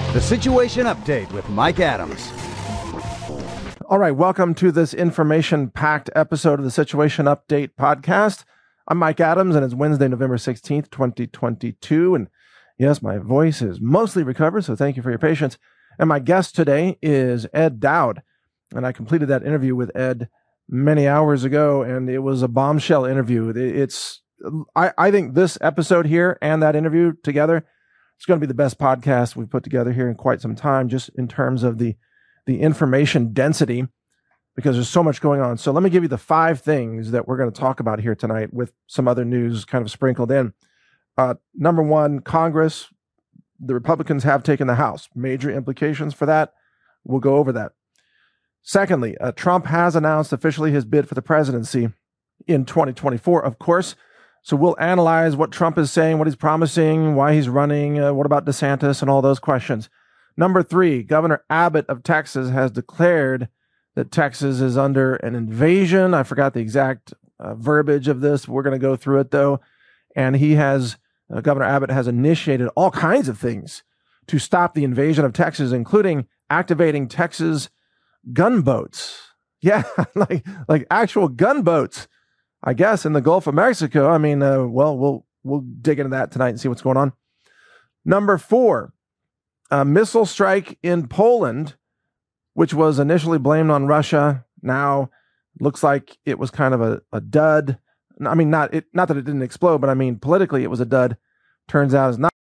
The Situation Update with Mike Adams. All right, welcome to this information-packed episode of the Situation Update podcast. I'm Mike Adams, and it's Wednesday, November 16th, 2022. And yes, my voice is mostly recovered, so thank you for your patience. And my guest today is Ed Dowd. And I completed that interview with Ed many hours ago, and it was a bombshell interview. I think this episode here and that interview together, it's going to be the best podcast we've put together here in quite some time, just in terms of the information density, because there's so much going on. So let me give you the 5 things that we're going to talk about here tonight with some other news kind of sprinkled in. Number 1, Congress, the Republicans have taken the House. Major implications for that. We'll go over that. Secondly, Trump has announced officially his bid for the presidency in 2024, of course. So we'll analyze what Trump is saying, what he's promising, why he's running, what about DeSantis, and all those questions. Number 3, Governor Abbott of Texas has declared that Texas is under an invasion. I forgot the exact verbiage of this. We're going to go through it, though. And Governor Abbott has initiated all kinds of things to stop the invasion of Texas, including activating Texas gunboats. Yeah, like actual gunboats, I guess, in the Gulf of Mexico. I mean, we'll dig into that tonight and see what's going on. Number 4, a missile strike in Poland, which was initially blamed on Russia. Now looks like it was kind of a dud. I mean, not that it didn't explode, but I mean, politically it was a dud. Turns out it's not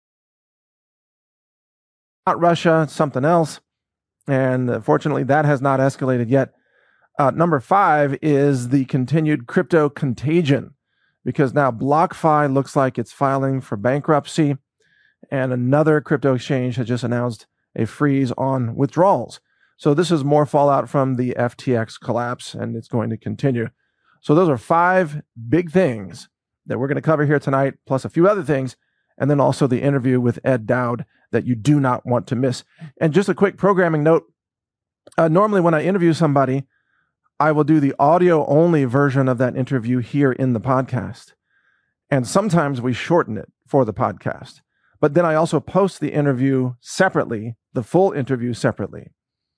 Russia, it's something else. And fortunately, that has not escalated yet. Number 5 is the continued crypto contagion, because now BlockFi looks like it's filing for bankruptcy, and another crypto exchange has just announced a freeze on withdrawals. So this is more fallout from the FTX collapse, and it's going to continue. So those are 5 big things that we're going to cover here tonight, plus a few other things, and then also the interview with Ed Dowd that you do not want to miss. And just a quick programming note, normally when I interview somebody, I will do the audio-only version of that interview here in the podcast. And sometimes we shorten it for the podcast. But then I also post the interview separately, the full interview separately,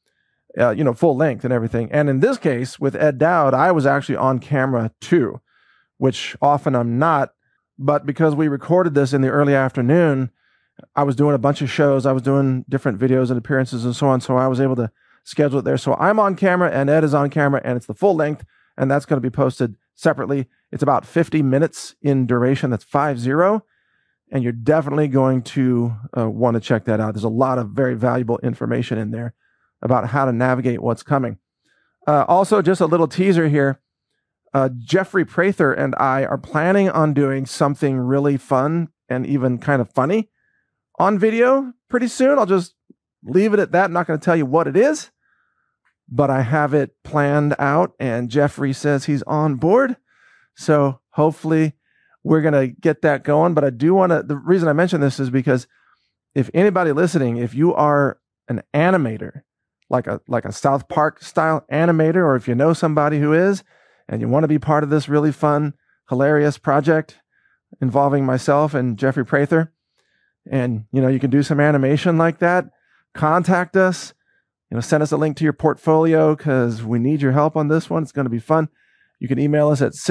full length and everything. And in this case, with Ed Dowd, I was actually on camera too, which often I'm not. But because we recorded this in the early afternoon, I was doing a bunch of shows. I was doing different videos and appearances and so on. So I was able to schedule it there. So I'm on camera and Ed is on camera, and it's the full length, and that's going to be posted separately. It's about 50 minutes in duration. That's 50. And you're definitely going to want to check that out. There's a lot of very valuable information in there about how to navigate what's coming. Also, just a little teaser here. Jeffrey Prather and I are planning on doing something really fun and even kind of funny on video pretty soon. I'll just leave it at that. I'm not going to tell you what it is, but I have it planned out, and Jeffrey says he's on board. So hopefully we're going to get that going. But I do want to, the reason I mention this is because if anybody listening, if you are an animator, like a South Park style animator, or if you know somebody who is, and you want to be part of this really fun, hilarious project involving myself and Jeffrey Prather, and you can do some animation like that, contact us, send us a link to your portfolio, because we need your help on this one. It's going to be fun. You can email us at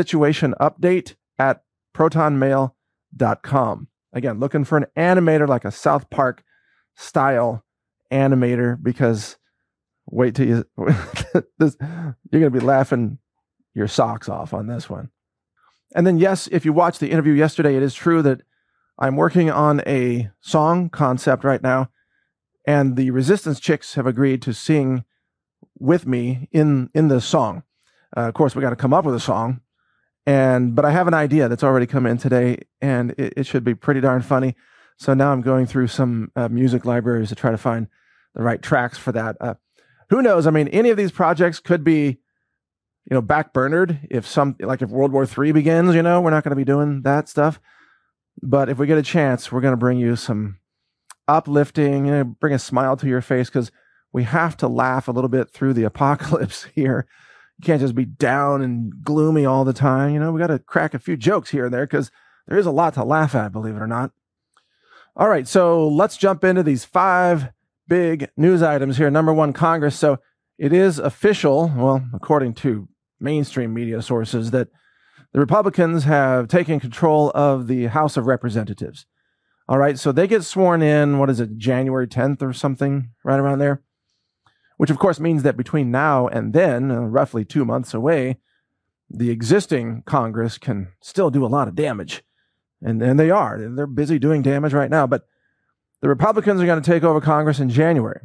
situationupdate@protonmail.com. Again, looking for an animator, like a South Park style animator, because wait till you're going to be laughing your socks off on this one. And then, yes, if you watched the interview yesterday, it is true that I'm working on a song concept right now, and the Resistance Chicks have agreed to sing with me in this song. Of course, we got to come up with a song, but I have an idea that's already come in today, and it should be pretty darn funny. So now I'm going through some music libraries to try to find the right tracks for that. Who knows? I mean, any of these projects could be, backburnered if World War III begins. We're not going to be doing that stuff. But if we get a chance, we're going to bring you some uplifting, bring a smile to your face, because we have to laugh a little bit through the apocalypse here. You can't just be down and gloomy all the time. We got to crack a few jokes here and there, because there is a lot to laugh at, believe it or not. All right, so let's jump into these 5 big news items here. Number one, Congress. So it is official, well, according to mainstream media sources, that the Republicans have taken control of the House of Representatives. All right, so they get sworn in, what is it, January 10th or something, right around there? Which, of course, means that between now and then, roughly 2 months away, the existing Congress can still do a lot of damage. And they are. They're busy doing damage right now. But the Republicans are going to take over Congress in January.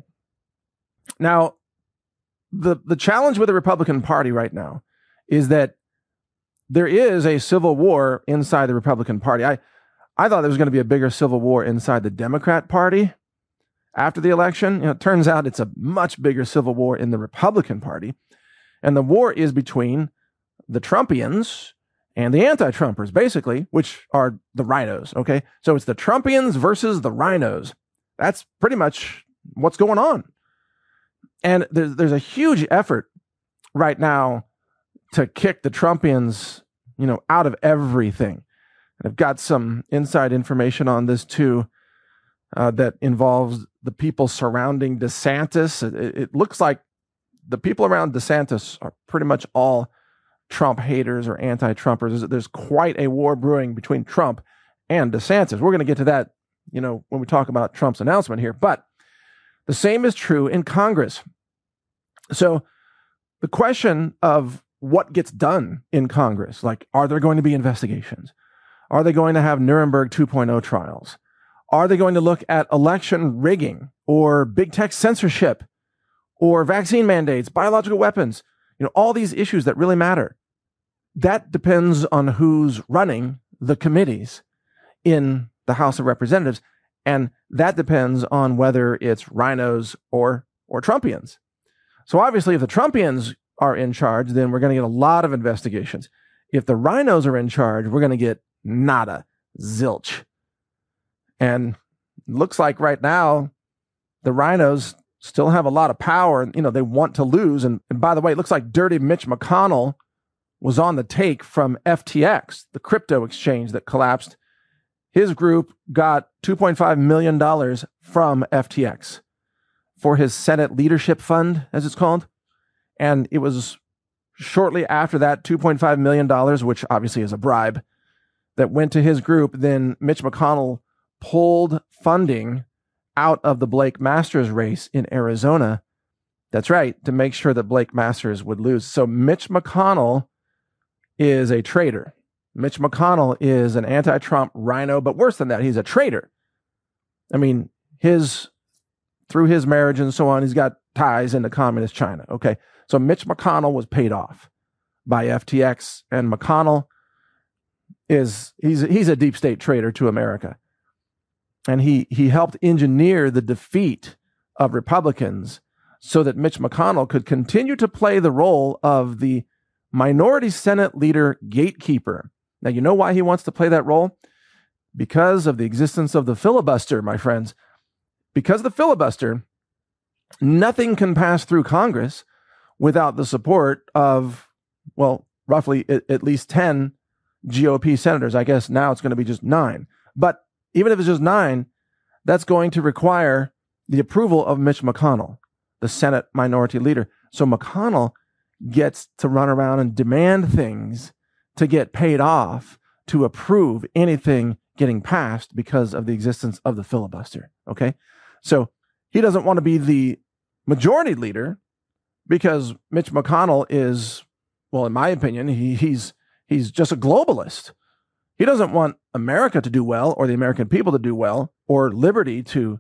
Now, the challenge with the Republican Party right now is that there is a civil war inside the Republican Party. I thought there was going to be a bigger civil war inside the Democrat Party after the election. It turns out it's a much bigger civil war in the Republican Party. And the war is between the Trumpians and the anti-Trumpers, basically, which are the rhinos, okay? So it's the Trumpians versus the rhinos. That's pretty much what's going on. And there's a huge effort right now to kick the Trumpians, out of everything. And I've got some inside information on this too, that involves the people surrounding DeSantis. It looks like the people around DeSantis are pretty much all Trump haters or anti-Trumpers. There's quite a war brewing between Trump and DeSantis. We're going to get to that, when we talk about Trump's announcement here. But the same is true in Congress. So the question of what gets done in Congress, like, are there going to be investigations? Are they going to have Nuremberg 2.0 trials? Are they going to look at election rigging or big tech censorship or vaccine mandates, biological weapons? All these issues that really matter. That depends on who's running the committees in the House of Representatives. And that depends on whether it's rhinos or Trumpians. So obviously, if the Trumpians are in charge, then we're going to get a lot of investigations. If the rhinos are in charge, we're going to get nada, zilch. And it looks like right now, the rhinos still have a lot of power, and they want to lose. And by the way, it looks like dirty Mitch McConnell was on the take from FTX, the crypto exchange that collapsed. His group got $2.5 million from FTX for his Senate Leadership Fund, as it's called. And it was shortly after that $2.5 million, which obviously is a bribe, that went to his group. Then Mitch McConnell pulled funding out of the Blake Masters race in Arizona. That's right, to make sure that Blake Masters would lose. So Mitch McConnell is a traitor. Mitch McConnell is an anti-Trump rhino, but worse than that, he's a traitor. I mean, through his marriage and so on, he's got ties into communist China. Okay, so Mitch McConnell was paid off by FTX, and McConnell he's a deep state traitor to America. And he helped engineer the defeat of Republicans so that Mitch McConnell could continue to play the role of the minority Senate leader gatekeeper. Now, you know why he wants to play that role? Because of the existence of the filibuster, my friends. Because of the filibuster, nothing can pass through Congress without the support of, well, roughly at least 10 GOP senators. I guess now it's going to be just 9. But even if it's just 9, that's going to require the approval of Mitch McConnell, the Senate minority leader. So McConnell gets to run around and demand things to get paid off to approve anything getting passed because of the existence of the filibuster. Okay. So he doesn't want to be the majority leader because Mitch McConnell is, well, in my opinion, he's just a globalist. He doesn't want America to do well or the American people to do well or liberty to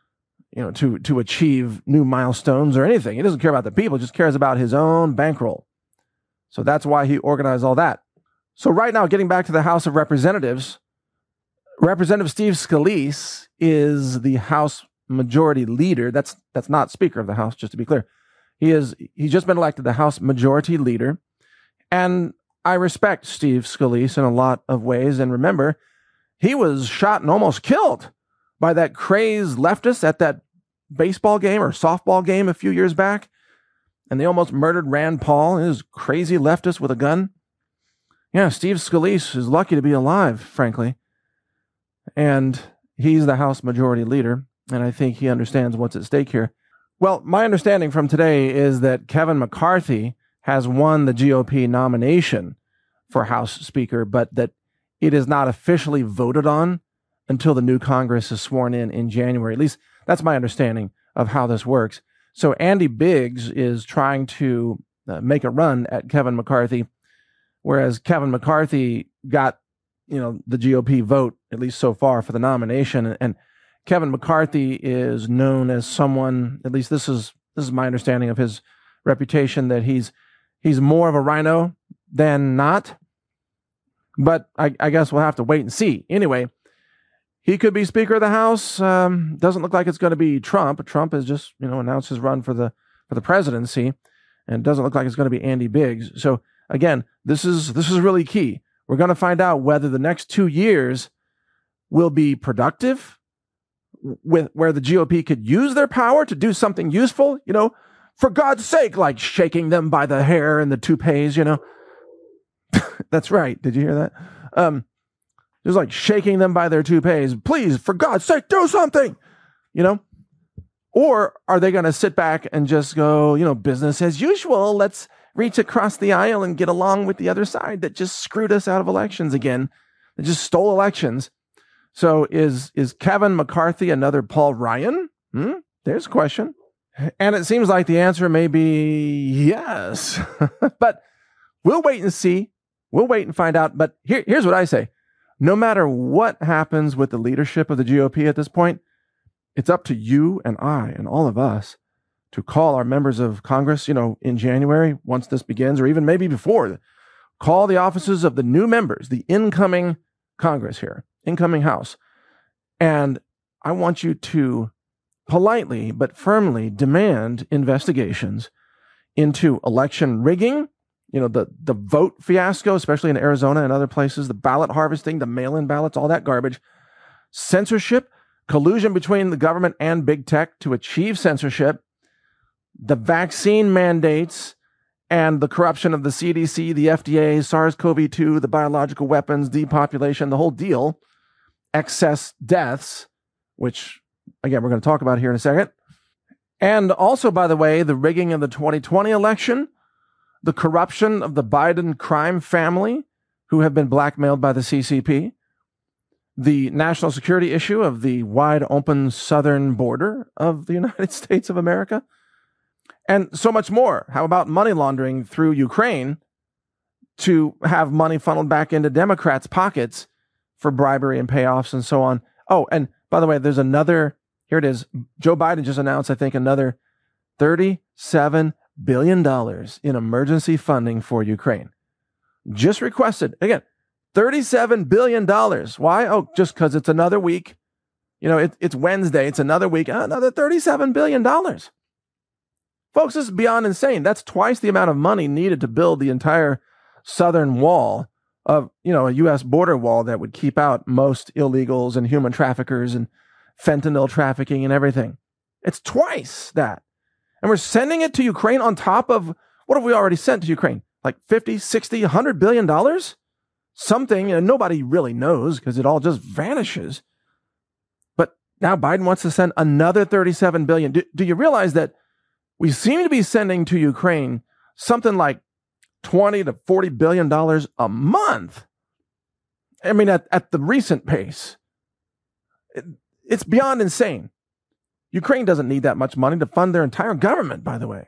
achieve new milestones or anything. He doesn't care about the people, he just cares about his own bankroll. So that's why he organized all that. So right now, getting back to the House of Representatives, Representative Steve Scalise is the House Majority Leader. That's not Speaker of the House, just to be clear. He's just been elected the House Majority Leader. And I respect Steve Scalise in a lot of ways. And remember, he was shot and almost killed by that crazed leftist at that baseball game or softball game a few years back. And they almost murdered Rand Paul, his crazy leftist with a gun. Yeah, Steve Scalise is lucky to be alive, frankly. And he's the House Majority Leader. and I think he understands what's at stake here. Well, my understanding from today is that Kevin McCarthy has won the GOP nomination for House Speaker, but that it is not officially voted on until the new Congress is sworn in January. At least that's my understanding of how this works. So Andy Biggs is trying to make a run at Kevin McCarthy, whereas Kevin McCarthy got, the GOP vote, at least so far, for the nomination. And Kevin McCarthy is known as someone, at least this is my understanding of his reputation, that he's more of a rhino than not. But I guess we'll have to wait and see. Anyway, he could be Speaker of the House. Doesn't look like it's going to be Trump. Trump has just, announced his run for the presidency, and it doesn't look like it's going to be Andy Biggs. So again, this is really key. We're going to find out whether the next 2 years will be productive, where the GOP could use their power to do something useful, for God's sake, like shaking them by the hair and the toupees, That's right. Did you hear that? Just like shaking them by their toupees. Please, for God's sake, do something, Or are they going to sit back and just go, business as usual? Let's reach across the aisle and get along with the other side that just screwed us out of elections again, that just stole elections. So is Kevin McCarthy another Paul Ryan? There's a question. And it seems like the answer may be yes. But we'll wait and see. We'll wait and find out. But here's what I say. No matter what happens with the leadership of the GOP at this point, it's up to you and I and all of us to call our members of Congress, in January, once this begins, or even maybe before. Call the offices of the new members, the incoming Congress here, incoming House. And I want you to politely but firmly demand investigations into election rigging, the vote fiasco, especially in Arizona and other places, the ballot harvesting, the mail-in ballots, all that garbage, censorship, collusion between the government and big tech to achieve censorship, the vaccine mandates, and the corruption of the CDC, the FDA, SARS-CoV-2, the biological weapons, depopulation, the whole deal, excess deaths, which, again, we're going to talk about here in a second. And also, by the way, the rigging of the 2020 election, the corruption of the Biden crime family, who have been blackmailed by the CCP, the national security issue of the wide open southern border of the United States of America, and so much more. How about money laundering through Ukraine to have money funneled back into Democrats' pockets for bribery and payoffs and so on? Oh, and by the way, there's another, here it is. Joe Biden just announced, I think, another $37 billion in emergency funding for Ukraine. Just requested, again, $37 billion. Why? Oh, just because it's another week. It's Wednesday. It's another week. Another $37 billion. Folks, this is beyond insane. That's twice the amount of money needed to build the entire southern wall of, a U.S. border wall that would keep out most illegals and human traffickers and fentanyl trafficking and everything. It's twice that. And we're sending it to Ukraine on top of, what have we already sent to Ukraine? Like 50, 60, $100 billion? Something, nobody really knows because it all just vanishes. But now Biden wants to send another $37 billion. Do you realize that we seem to be sending to Ukraine something like $20 to $40 billion a month? I mean, at the recent pace. It's beyond insane. Ukraine doesn't need that much money to fund their entire government, by the way,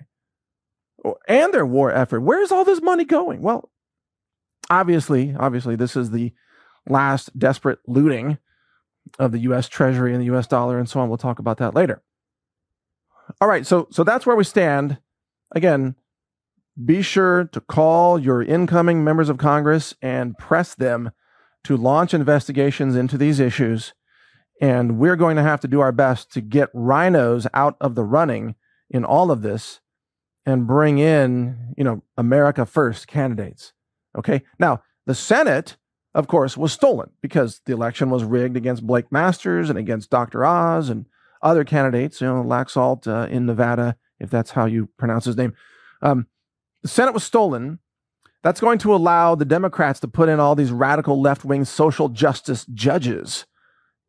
and their war effort. Where's all this money going? Well, obviously, this is the last desperate looting of the U.S. Treasury and the U.S. dollar and so on. We'll talk about that later. All right, so that's where we stand. Again, be sure to call your incoming members of Congress and press them to launch investigations into these issues. And we're going to have to do our best to get rhinos out of the running in all of this and bring in, America First candidates. Okay. Now, the Senate, of course, was stolen because the election was rigged against Blake Masters and against Dr. Oz and other candidates, Laxalt in Nevada, if that's how you pronounce his name. The Senate was stolen. That's going to allow the Democrats to put in all these radical left-wing social justice judges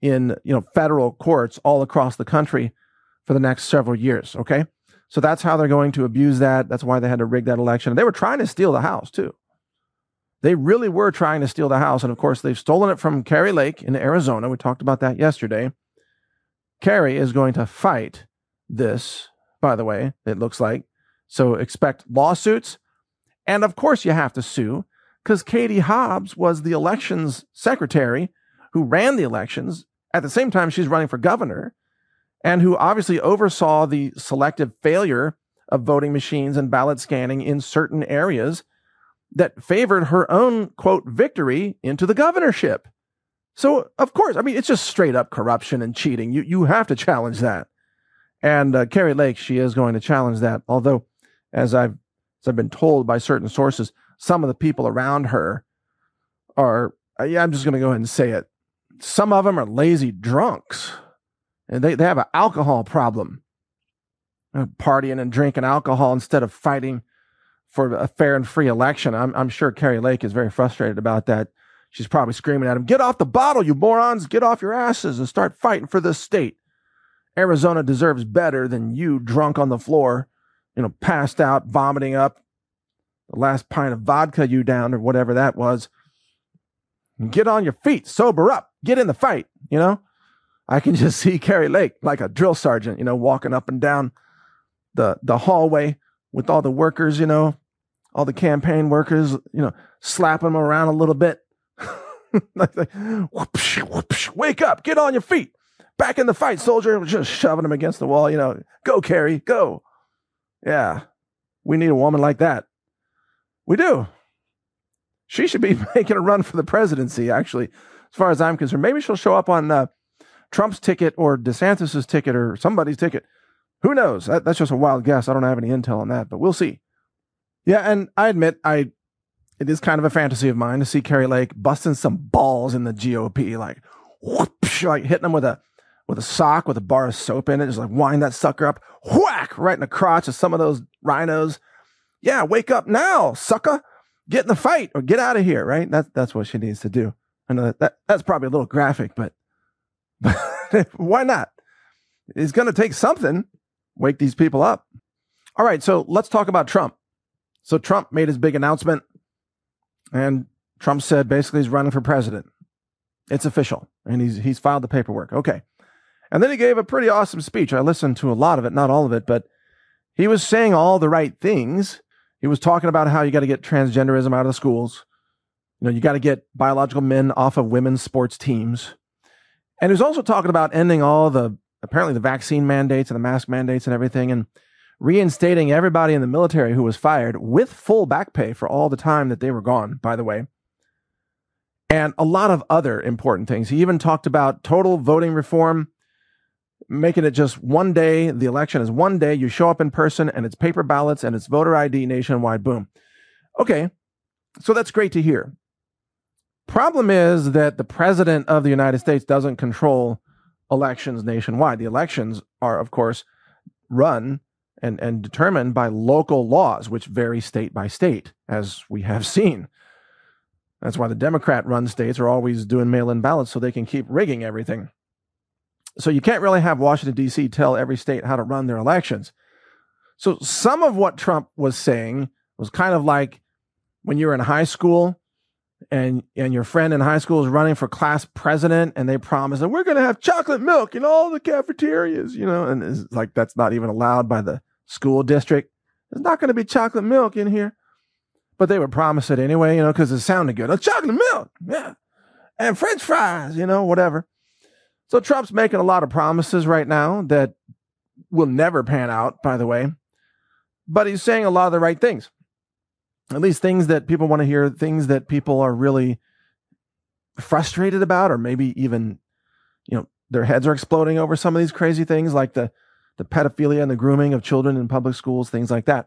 in, federal courts all across the country for the next several years. Okay. So that's how they're going to abuse that. That's why they had to rig that election. They were trying to steal the House too. They really were trying to steal the House. And of course, they've stolen it from Kari Lake in Arizona. We talked about that yesterday. Kari is going to fight this, by the way, it looks like. So expect lawsuits. And of course, you have to sue because Katie Hobbs was the elections secretary who ran the elections. At the same time, she's running for governor and who obviously oversaw the selective failure of voting machines and ballot scanning in certain areas that favored her own, quote, victory into the governorship. So, of course, it's just straight up corruption and cheating. You have to challenge that. And Kari Lake, she is going to challenge that. Although, as I've been told by certain sources, some of the people around her are, I'm just going to go ahead and say it. Some of them are lazy drunks. And they have an alcohol problem. Partying and drinking alcohol instead of fighting for a fair and free election. I'm sure Kari Lake is very frustrated about that. She's probably screaming at him, "Get off the bottle, you morons! Get off your asses and start fighting for this state. Arizona deserves better than you drunk on the floor, passed out, vomiting up the last pint of vodka you downed or whatever that was. Get on your feet, sober up, get in the fight." I can just see Kari Lake like a drill sergeant, walking up and down the hallway with all the workers, all the campaign workers, slapping them around a little bit. like, whoopsh, whoopsh, wake up, get on your feet, back in the fight, soldier, just shoving them against the wall, go, Kari, go. Yeah, we need a woman like that. We do. She should be making a run for the presidency, actually, as far as I'm concerned. Maybe she'll show up on Trump's ticket or DeSantis's ticket or somebody's ticket. Who knows? That's just a wild guess. I don't have any intel on that, but we'll see. Yeah, and I admit, it is kind of a fantasy of mine to see Kari Lake busting some balls in the GOP, like whoosh, like hitting them with a sock with a bar of soap in it, just like wind that sucker up, whack, right in the crotch of some of those rhinos. Yeah, wake up now, sucker. Get in the fight or get out of here, right? That's what she needs to do. I know that's probably a little graphic, but why not? It's going to take something. Wake these people up. All right, so let's talk about Trump. So Trump made his big announcement, and Trump said basically he's running for president. It's official, and he's filed the paperwork. Okay. And then he gave a pretty awesome speech. I listened to a lot of it, not all of it, but he was saying all the right things. He was talking about how you got to get transgenderism out of the schools. You got to get biological men off of women's sports teams. And he was also talking about ending all apparently the vaccine mandates and the mask mandates and everything, and reinstating everybody in the military who was fired with full back pay for all the time that they were gone, by the way. And a lot of other important things. He even talked about total voting reform, making it just one day. The election is one day. You show up in person and it's paper ballots and it's voter ID nationwide. Boom. Okay. So that's great to hear. Problem is that the president of the United States doesn't control elections nationwide. The elections are, of course, run and determined by local laws, which vary state by state, as we have seen. That's why the Democrat-run states are always doing mail-in ballots so they can keep rigging everything. So you can't really have Washington, D.C. tell every state how to run their elections. So some of what Trump was saying was kind of like when you were in high school and your friend in high school is running for class president and they promise that we're going to have chocolate milk in all the cafeterias, and it's like that's not even allowed by the school district. There's not going to be chocolate milk in here. But they would promise it anyway, because it sounded good. Oh, chocolate milk, yeah. And French fries, whatever. So Trump's making a lot of promises right now that will never pan out, by the way. But he's saying a lot of the right things. At least things that people want to hear, things that people are really frustrated about, or maybe even, their heads are exploding over some of these crazy things like the pedophilia and the grooming of children in public schools, things like that.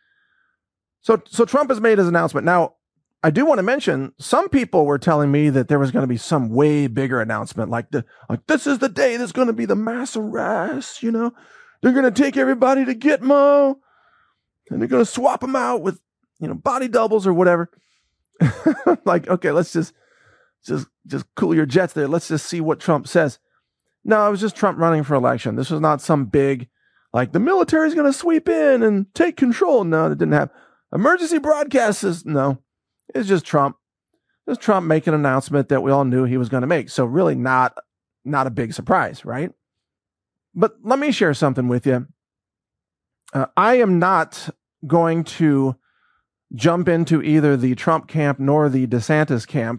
So Trump has made his announcement. Now, I do want to mention, some people were telling me that there was going to be some way bigger announcement, like this is the day there's going to be the mass arrest, they're going to take everybody to Gitmo, and they're going to swap them out with, body doubles or whatever. Like, okay, let's just cool your jets there. Let's just see what Trump says. No, it was just Trump running for election. This was not some big, like, the military's going to sweep in and take control. No, it didn't have emergency broadcasts. No, it's just Trump. Just Trump making an announcement that we all knew he was going to make. So really not a big surprise, right? But let me share something with you. I am not going to jump into either the Trump camp nor the DeSantis camp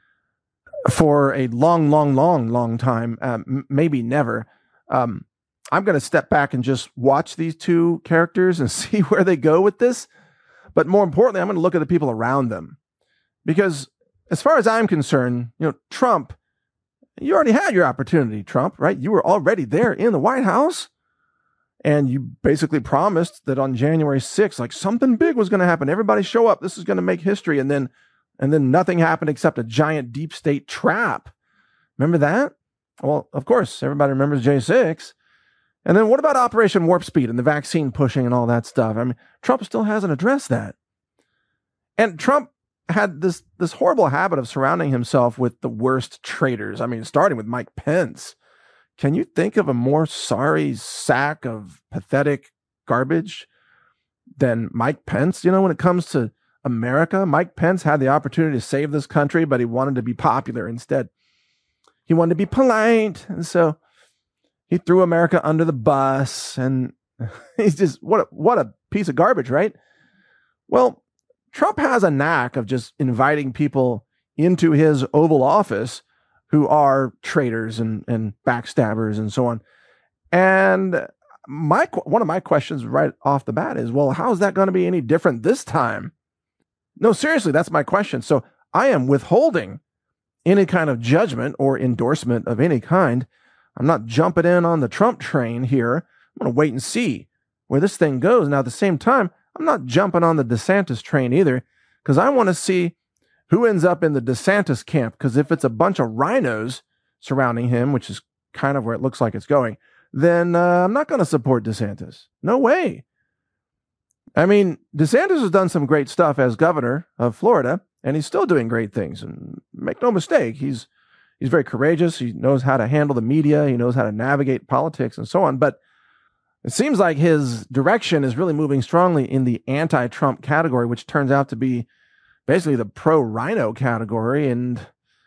for a long time, maybe never. I'm going to step back and just watch these two characters and see where they go with this. But more importantly, I'm going to look at the people around them. Because as far as I'm concerned, Trump, you already had your opportunity, Trump, right? You were already there in the White House. And you basically promised that on January 6th, like something big was going to happen. Everybody show up. This is going to make history. And then nothing happened except a giant deep state trap. Remember that? Well, of course, everybody remembers J6. And then what about Operation Warp Speed and the vaccine pushing and all that stuff? I mean, Trump still hasn't addressed that. And Trump had this horrible habit of surrounding himself with the worst traitors. I mean, starting with Mike Pence. Can you think of a more sorry sack of pathetic garbage than Mike Pence? When it comes to America, Mike Pence had the opportunity to save this country, but he wanted to be popular instead. He wanted to be polite. And so he threw America under the bus, and he's just, what a piece of garbage, right? Well, Trump has a knack of just inviting people into his Oval Office who are traitors and backstabbers and so on. And one of my questions right off the bat is, well, how is that going to be any different this time? No, seriously, that's my question. So I am withholding any kind of judgment or endorsement of any kind. I'm not jumping in on the Trump train here. I'm going to wait and see where this thing goes. Now, at the same time, I'm not jumping on the DeSantis train either, because I want to see who ends up in the DeSantis camp. Because if it's a bunch of rhinos surrounding him, which is kind of where it looks like it's going, then I'm not going to support DeSantis. No way. I mean, DeSantis has done some great stuff as governor of Florida, and he's still doing great things. And make no mistake, he's very courageous. He knows how to handle the media. He knows how to navigate politics and so on. But it seems like his direction is really moving strongly in the anti-Trump category, which turns out to be basically the pro-rhino category. And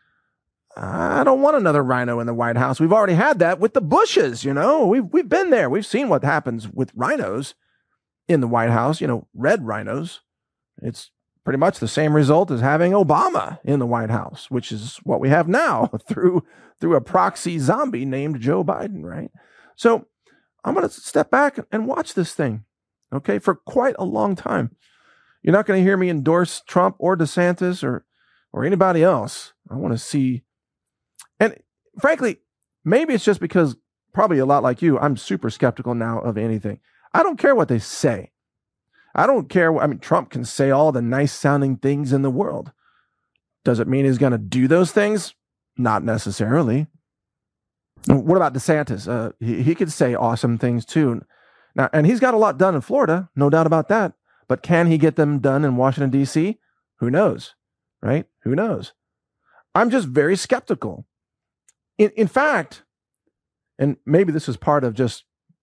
I don't want another rhino in the White House. We've already had that with the Bushes, We've been there. We've seen what happens with rhinos in the White House, red rhinos. It's pretty much the same result as having Obama in the White House, which is what we have now through a proxy zombie named Joe Biden, right? So I'm going to step back and watch this thing, okay, for quite a long time. You're not going to hear me endorse Trump or DeSantis or anybody else. I want to see. And frankly, maybe it's just because, probably a lot like you, I'm super skeptical now of anything. I don't care what they say. I don't care. I mean, Trump can say all the nice sounding things in the world. Does it mean he's going to do those things? Not necessarily. What about DeSantis? He could say awesome things too. Now, and he's got a lot done in Florida, no doubt about that. But can he get them done in Washington, D.C.? Who knows, right? Who knows? I'm just very skeptical. In fact, and maybe this is part of just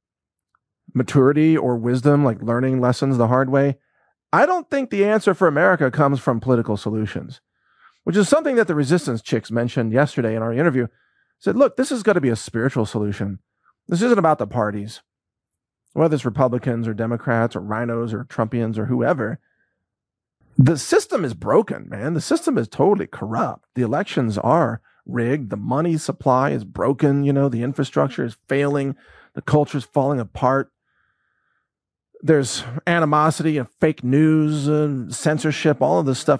maturity or wisdom, like learning lessons the hard way, I don't think the answer for America comes from political solutions, which is something that the resistance chicks mentioned yesterday in our interview. Said, look, this has got to be a spiritual solution. This isn't about the parties, whether it's Republicans or Democrats or rhinos or Trumpians or whoever. The system is broken, man. The system is totally corrupt. The elections are rigged. The money supply is broken. The infrastructure is failing. The culture is falling apart. There's animosity and fake news and censorship, all of this stuff.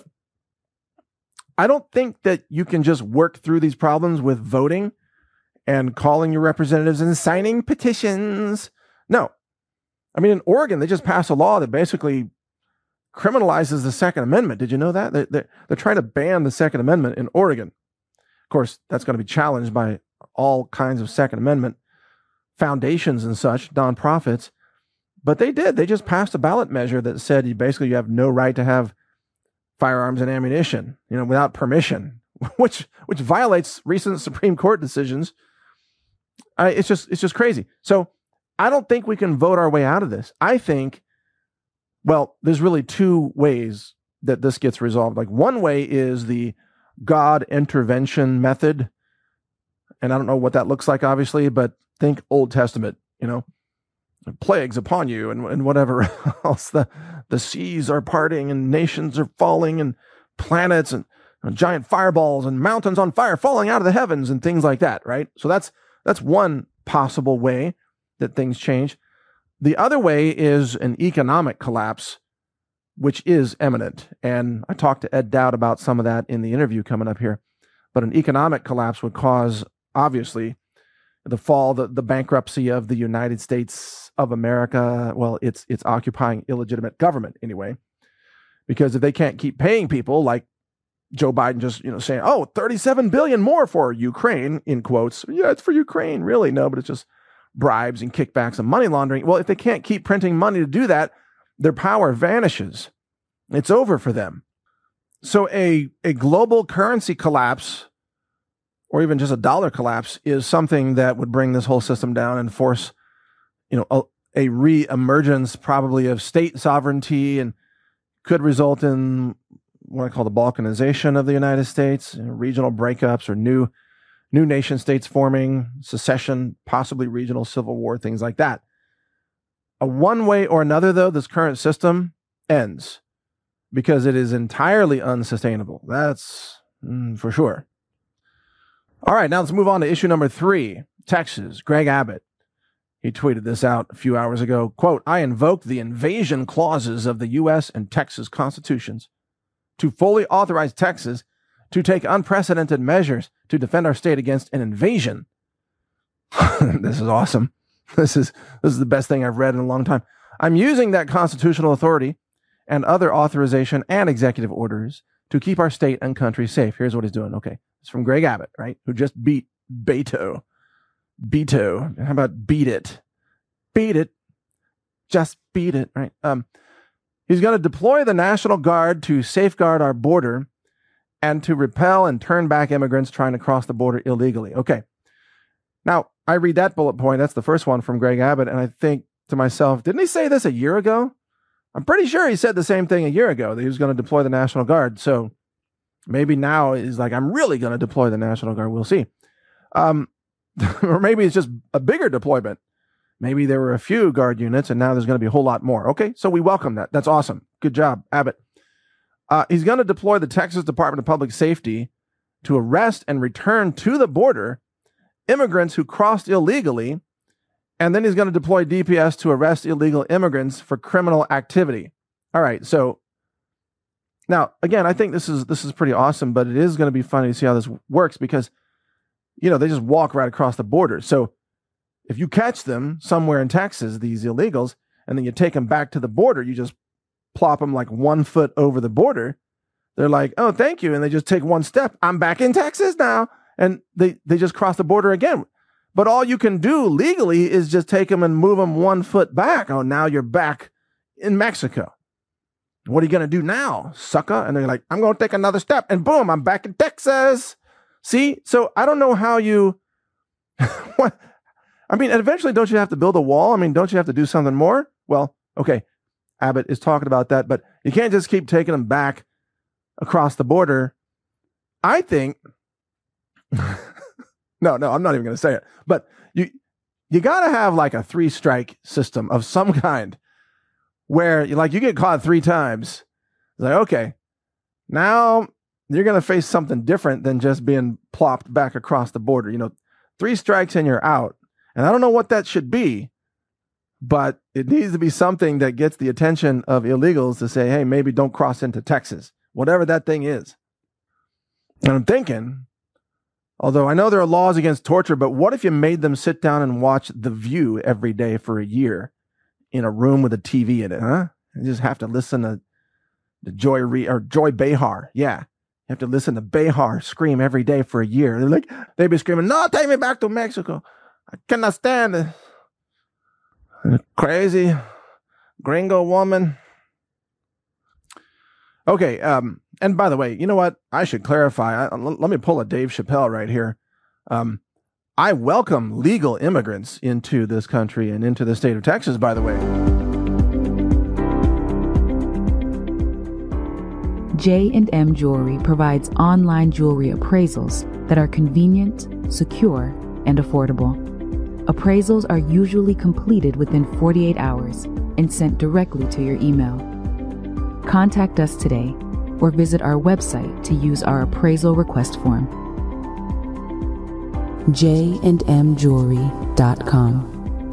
I don't think that you can just work through these problems with voting and calling your representatives and signing petitions. No. I mean, in Oregon, they just passed a law that basically criminalizes the Second Amendment. Did you know that? They're trying to ban the Second Amendment in Oregon. Of course, that's going to be challenged by all kinds of Second Amendment foundations and such, nonprofits. But they did. They just passed a ballot measure that said you have no right to have firearms and ammunition, without permission, which violates recent Supreme Court decisions It's just crazy. So I don't think we can vote our way out of this. I think, well, there's really two ways that this gets resolved. Like, one way is the God intervention method. And I don't know what that looks like, obviously, but think Old Testament, plagues upon you and whatever else. The seas are parting and nations are falling and planets and giant fireballs and mountains on fire falling out of the heavens and things like that, right? So that's one possible way that things change. The other way is an economic collapse, which is imminent. And I talked to Ed Dowd about some of that in the interview coming up here. But an economic collapse would cause, obviously, the fall, the bankruptcy of the United States of America. Well, it's occupying illegitimate government anyway, because if they can't keep paying people, like Joe Biden just saying, oh, 37 billion more for Ukraine, in quotes. Yeah, it's for Ukraine. Really? No, but it's just bribes and kickbacks and money laundering. Well, if they can't keep printing money to do that, their power vanishes. It's over for them. So a global currency collapse, or even just a dollar collapse, is something that would bring this whole system down and force, a re-emergence probably of state sovereignty, and could result in what I call the balkanization of the United States, regional breakups or new nation states forming, secession, possibly regional civil war, things like that. One way or another, though, this current system ends because it is entirely unsustainable. That's for sure. All right, now let's move on to issue number 3, Texas. Greg Abbott, he tweeted this out a few hours ago. Quote, I invoke the invasion clauses of the U.S. and Texas constitutions to fully authorize Texas to take unprecedented measures to defend our state against an invasion. This is awesome. This is the best thing I've read in a long time. I'm using that constitutional authority and other authorization and executive orders to keep our state and country safe. Here's what he's doing. Okay. It's from Greg Abbott, right? Who just beat Beto. How about beat it? Beat it. Just beat it, right? He's going to deploy the National Guard to safeguard our border and to repel and turn back immigrants trying to cross the border illegally. Okay. Now, I read that bullet point. That's the first one from Greg Abbott. And I think to myself, didn't he say this a year ago? I'm pretty sure he said the same thing a year ago, that he was going to deploy the National Guard. So maybe now he's like, I'm really going to deploy the National Guard. We'll see. Or maybe it's just a bigger deployment. Maybe there were a few Guard units and now there's going to be a whole lot more. Okay, so we welcome that. That's awesome. Good job, Abbott. He's going to deploy the Texas Department of Public Safety to arrest and return to the border immigrants who crossed illegally, and then he's going to deploy DPS to arrest illegal immigrants for criminal activity. All right, so now, again, I think this is pretty awesome, but it is going to be funny to see how this works because, they just walk right across the border. So if you catch them somewhere in Texas, these illegals, and then you take them back to the border, you just plop them like 1 foot over the border. They're like, oh, thank you. And they just take one step. I'm back in Texas now. And they just cross the border again. But all you can do legally is just take them and move them 1 foot back. Oh, now you're back in Mexico. What are you going to do now, sucker? And they're like, I'm going to take another step. And boom, I'm back in Texas. See? So I don't know how you... what? I mean, eventually, don't you have to build a wall? I mean, don't you have to do something more? Well, okay, Abbott is talking about that, but you can't just keep taking them back across the border. I think... No, I'm not even going to say it. But you got to have like a 3-strike system of some kind where you get caught 3 times. It's like, okay, now you're going to face something different than just being plopped back across the border. 3 strikes and you're out. And I don't know what that should be, but it needs to be something that gets the attention of illegals to say, hey, maybe don't cross into Texas, whatever that thing is. And I'm thinking, although I know there are laws against torture, but what if you made them sit down and watch The View every day for a year in a room with a TV in it, huh? You just have to listen to Joy Behar. Yeah. You have to listen to Behar scream every day for a year. They'd be screaming, no, take me back to Mexico. I cannot stand it. Crazy gringo woman. Okay. And by the way, you know what? I should clarify. Let me pull a Dave Chappelle right here. I welcome legal immigrants into this country and into the state of Texas, by the way. J&M Jewelry provides online jewelry appraisals that are convenient, secure, and affordable. Appraisals are usually completed within 48 hours and sent directly to your email. Contact us today or visit our website to use our appraisal request form. jandmjewelry.com.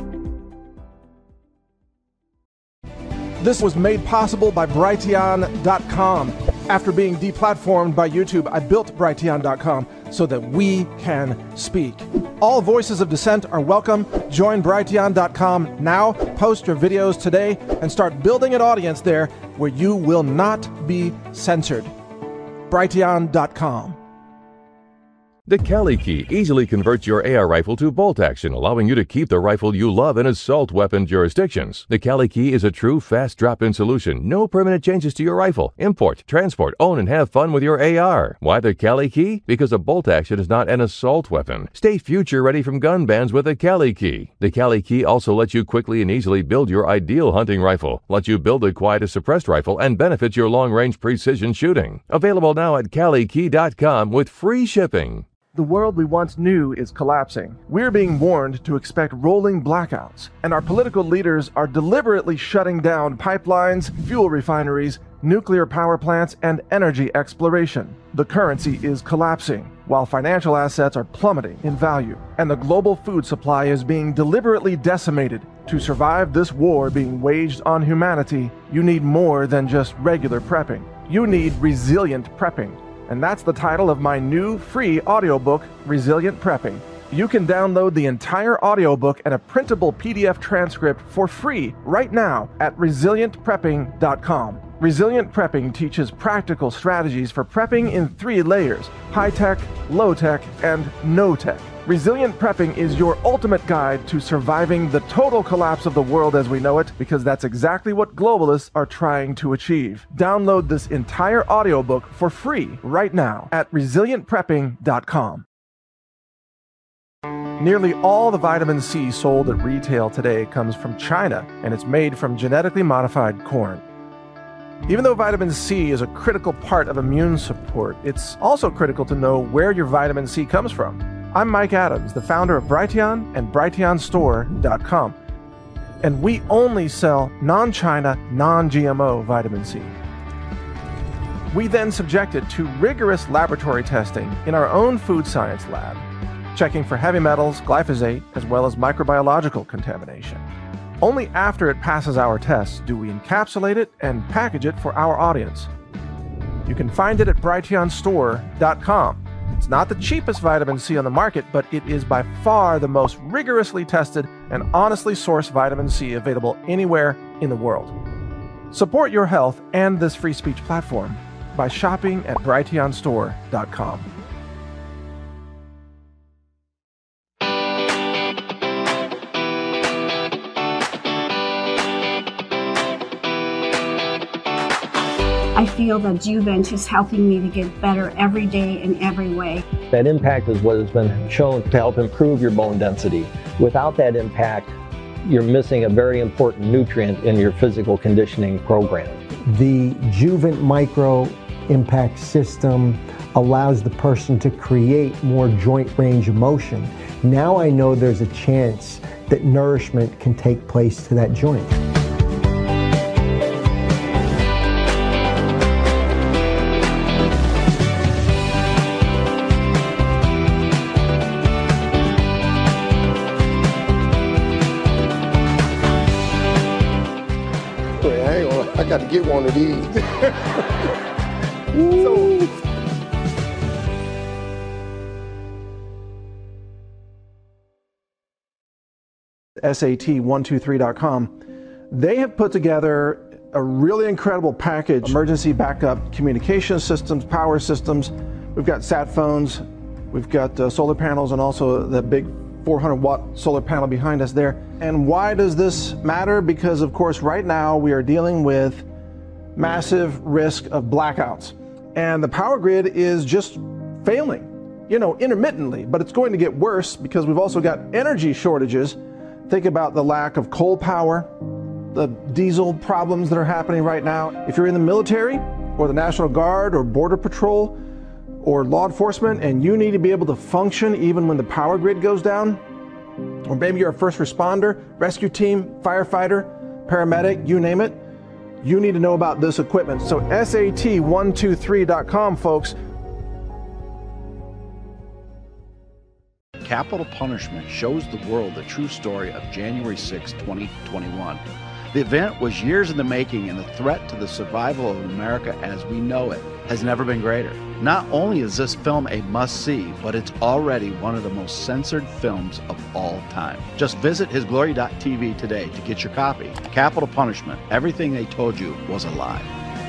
This was made possible by Brighteon.com. After being deplatformed by YouTube, I built Brighteon.com so that we can speak. All voices of dissent are welcome. Join Brighteon.com now, post your videos today, and start building an audience there where you will not be censored. Brighteon.com. The Cali Key easily converts your AR rifle to bolt action, allowing you to keep the rifle you love in assault weapon jurisdictions. The Cali Key is a true fast drop-in solution. No permanent changes to your rifle. Import, transport, own, and have fun with your AR. Why the Cali Key? Because a bolt action is not an assault weapon. Stay future ready from gun bans with the Cali Key. The Cali Key also lets you quickly and easily build your ideal hunting rifle, lets you build a quiet suppressed rifle, and benefits your long-range precision shooting. Available now at CaliKey.com with free shipping. The world we once knew is collapsing. We're being warned to expect rolling blackouts, and our political leaders are deliberately shutting down pipelines, fuel refineries, nuclear power plants, and energy exploration. The currency is collapsing, while financial assets are plummeting in value, and the global food supply is being deliberately decimated. To survive this war being waged on humanity, you need more than just regular prepping. You need resilient prepping. And that's the title of my new free audiobook, Resilient Prepping. You can download the entire audiobook and a printable PDF transcript for free right now at resilientprepping.com. Resilient Prepping teaches practical strategies for prepping in 3 layers: high-tech, low-tech, and no-tech. Resilient Prepping is your ultimate guide to surviving the total collapse of the world as we know it, because that's exactly what globalists are trying to achieve. Download this entire audiobook for free right now at resilientprepping.com. Nearly all the vitamin C sold at retail today comes from China, and it's made from genetically modified corn. Even though vitamin C is a critical part of immune support, it's also critical to know where your vitamin C comes from. I'm Mike Adams, the founder of Brighteon and BrighteonStore.com, and we only sell non-China, non-GMO vitamin C. We then subject it to rigorous laboratory testing in our own food science lab, checking for heavy metals, glyphosate, as well as microbiological contamination. Only after it passes our tests do we encapsulate it and package it for our audience. You can find it at BrighteonStore.com. It's not the cheapest vitamin C on the market, but it is by far the most rigorously tested and honestly sourced vitamin C available anywhere in the world. Support your health and this free speech platform by shopping at BrighteonStore.com. I feel that Juvent is helping me to get better every day in every way. That impact is what has been shown to help improve your bone density. Without that impact, you're missing a very important nutrient in your physical conditioning program. The Juvent Micro Impact System allows the person to create more joint range of motion. Now I know there's a chance that nourishment can take place to that joint. I got to get one of these. SAT123.com, they have put together a really incredible package: emergency backup communication systems, power systems. We've got sat phones, we've got solar panels, and also the big 400-watt solar panel behind us there. And why does this matter? Because, of course, right now we are dealing with massive risk of blackouts, and the power grid is just failing. intermittently, but it's going to get worse because we've also got energy shortages. Think about the lack of coal power, the diesel problems that are happening right now. If you're in the military or the National Guard or Border Patrol or law enforcement and you need to be able to function even when the power grid goes down, or maybe you're a first responder, rescue team, firefighter, paramedic, you name it, you need to know about this equipment. So SAT123.com, folks. Capital Punishment shows the world the true story of January 6, 2021. The event was years in the making, and the threat to the survival of America as we know it has never been greater. Not only is this film a must-see, but it's already one of the most censored films of all time. Just visit hisglory.tv today to get your copy. Capital Punishment. Everything they told you was a lie.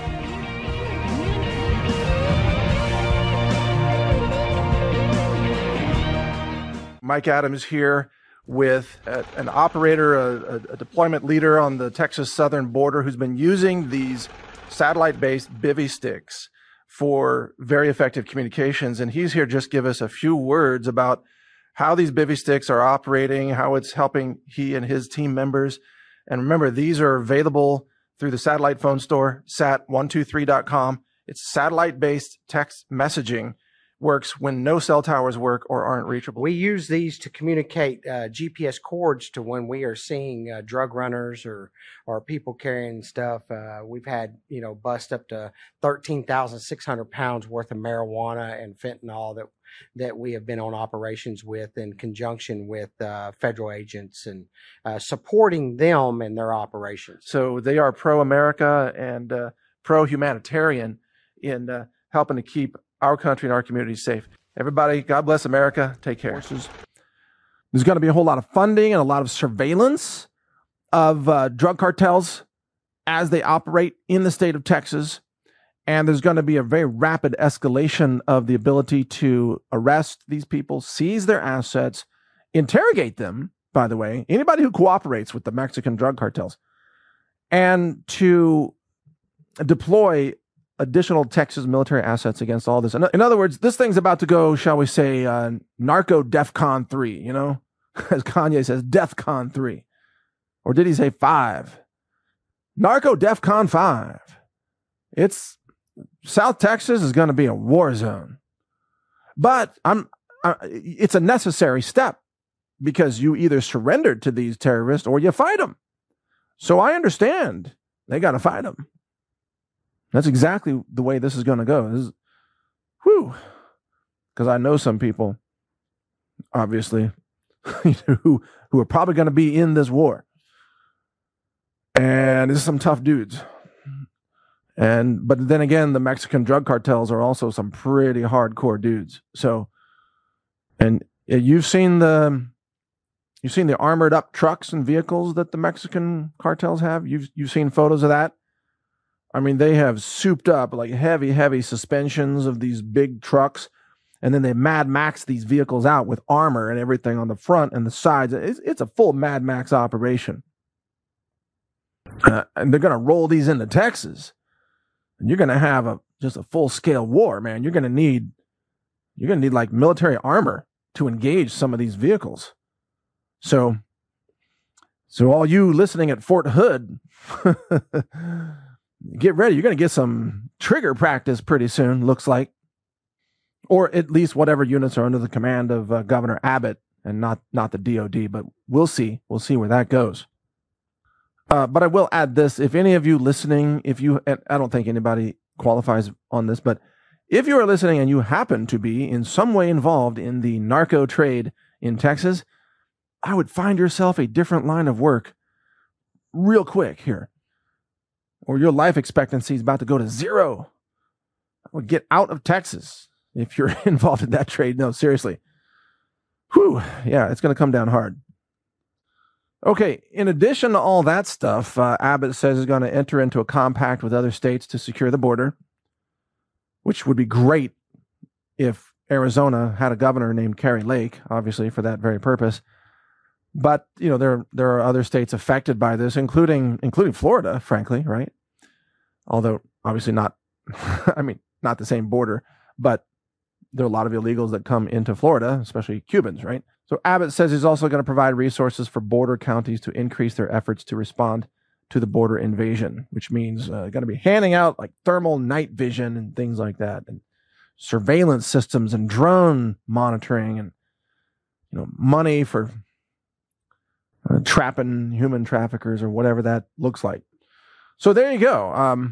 Mike Adams here with an operator, a deployment leader on the Texas southern border who's been using these satellite-based bivy sticks for very effective communications. And he's here just give us a few words about how these bivy sticks are operating, how it's helping he and his team members. And remember, these are available through the satellite phone store, sat123.com. It's satellite-based text messaging. Works when no cell towers work or aren't reachable. We use these to communicate GPS cords to when we are seeing drug runners or people carrying stuff. We've had, bust up to 13,600 pounds worth of marijuana and fentanyl that we have been on operations with in conjunction with federal agents and supporting them in their operations. So they are pro-America and pro-humanitarian in helping to keep our country and our communities safe. Everybody, God bless America. Take care. There's going to be a whole lot of funding and a lot of surveillance of drug cartels as they operate in the state of Texas. And there's going to be a very rapid escalation of the ability to arrest these people, seize their assets, interrogate them, by the way, anybody who cooperates with the Mexican drug cartels, and to deploy additional Texas military assets against all this. In other words, this thing's about to go, shall we say, narco DEFCON 3, as Kanye says, DEFCON 3. Or did he say 5? Narco DEFCON 5. South Texas is going to be a war zone. But it's a necessary step because you either surrendered to these terrorists or you fight them. So I understand they got to fight them. That's exactly the way this is going to go. Because I know some people, obviously, who are probably going to be in this war. And there's some tough dudes. But then again, the Mexican drug cartels are also some pretty hardcore dudes. So, and you've seen the armored up trucks and vehicles that the Mexican cartels have. You've seen photos of that. I mean, they have souped up like heavy suspensions of these big trucks, and then they Mad Max these vehicles out with armor and everything on the front and the sides. It's a full Mad Max operation. And they're going to roll these into Texas, and you're going to have just a full-scale war, man. You're going to need like military armor to engage some of these vehicles. So all you listening at Fort Hood, get ready. You're going to get some trigger practice pretty soon, looks like. Or at least whatever units are under the command of Governor Abbott and not the DOD. But we'll see. We'll see where that goes. But I will add this. If any of you listening, and I don't think anybody qualifies on this, but if you are listening and you happen to be in some way involved in the narco trade in Texas, I would find yourself a different line of work real quick here. Or your life expectancy is about to go to 0. I would get out of Texas if you're involved in that trade. No, seriously. Yeah, it's going to come down hard. Okay, in addition to all that stuff, Abbott says he's going to enter into a compact with other states to secure the border, which would be great if Arizona had a governor named Kari Lake, obviously for that very purpose. But, there are other states affected by this, including Florida, frankly, right? Although, obviously not, not the same border, but there are a lot of illegals that come into Florida, especially Cubans, right? So Abbott says he's also going to provide resources for border counties to increase their efforts to respond to the border invasion, which means going to be handing out like thermal night vision and things like that, and surveillance systems and drone monitoring, and money for trapping human traffickers or whatever that looks like. So there you go.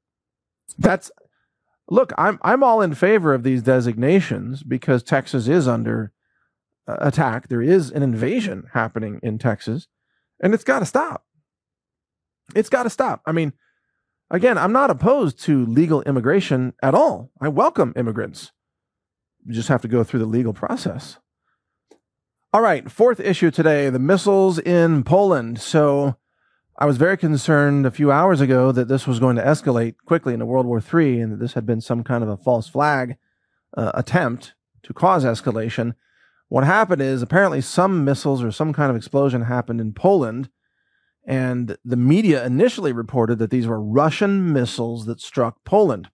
Look, I'm all in favor of these designations because Texas is under attack. There is an invasion happening in Texas, and it's got to stop. It's got to stop. I mean, again, I'm not opposed to legal immigration at all. I welcome immigrants. You just have to go through the legal process. All right, fourth issue today, the missiles in Poland. So I was very concerned a few hours ago that this was going to escalate quickly into World War III and that this had been some kind of a false flag attempt to cause escalation. What happened is apparently some missiles or some kind of explosion happened in Poland, and the media initially reported that these were Russian missiles that struck Poland.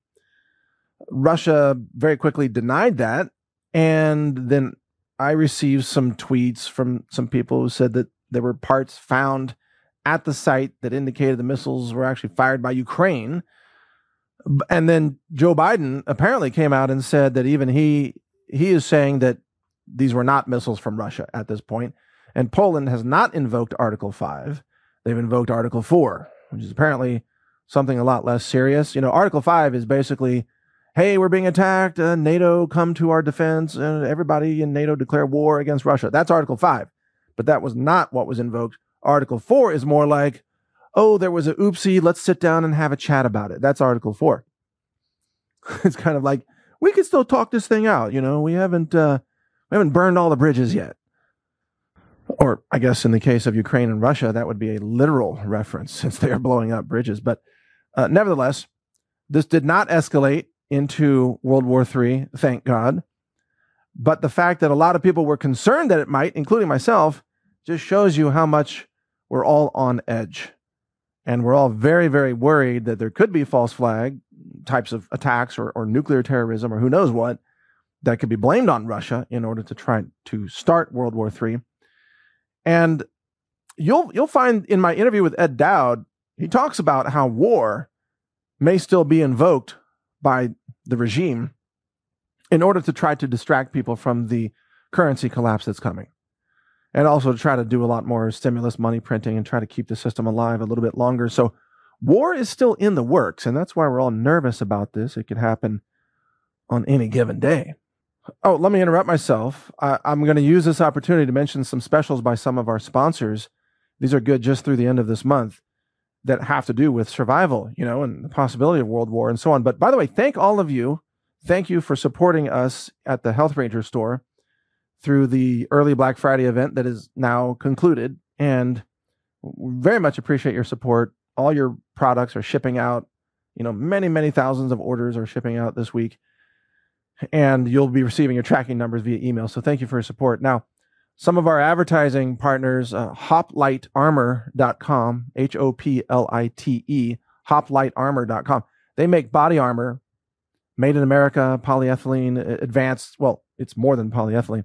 Russia very quickly denied that, and then I received some tweets from some people who said that there were parts found at the site that indicated the missiles were actually fired by Ukraine. And then Joe Biden apparently came out and said that even he is saying that these were not missiles from Russia at this point. And Poland has not invoked Article 5. They've invoked Article 4, which is apparently something a lot less serious. Article 5 is basically, hey, we're being attacked, NATO come to our defense, and everybody in NATO declare war against Russia. That's Article 5. But that was not what was invoked. Article 4 is more like, oh, there was a oopsie, let's sit down and have a chat about it. That's Article 4. It's kind of like, we can still talk this thing out. We haven't burned all the bridges yet. Or I guess in the case of Ukraine and Russia, that would be a literal reference since they are blowing up bridges. But nevertheless, this did not escalate into World War III, thank God. But the fact that a lot of people were concerned that it might, including myself, just shows you how much we're all on edge. And we're all very, very worried that there could be false flag types of attacks or nuclear terrorism or who knows what that could be blamed on Russia in order to try to start World War III. And you'll find in my interview with Ed Dowd, he talks about how war may still be invoked by the regime in order to try to distract people from the currency collapse that's coming. And also to try to do a lot more stimulus money printing and try to keep the system alive a little bit longer. So war is still in the works, and that's why we're all nervous about this. It could happen on any given day. Oh, let me interrupt myself. I'm going to use this opportunity to mention some specials by some of our sponsors. These are good just through the end of this month that have to do with survival, and the possibility of world war and so on. But by the way, thank all of you. Thank you for supporting us at the Health Ranger store through the early Black Friday event that is now concluded. And very much appreciate your support. All your products are shipping out. Many, many thousands of orders are shipping out this week. And you'll be receiving your tracking numbers via email. So thank you for your support. Now, some of our advertising partners, hoplightarmor.com, HOPLITE, hoplightarmor.com. They make body armor made in America, polyethylene, advanced. Well, it's more than polyethylene.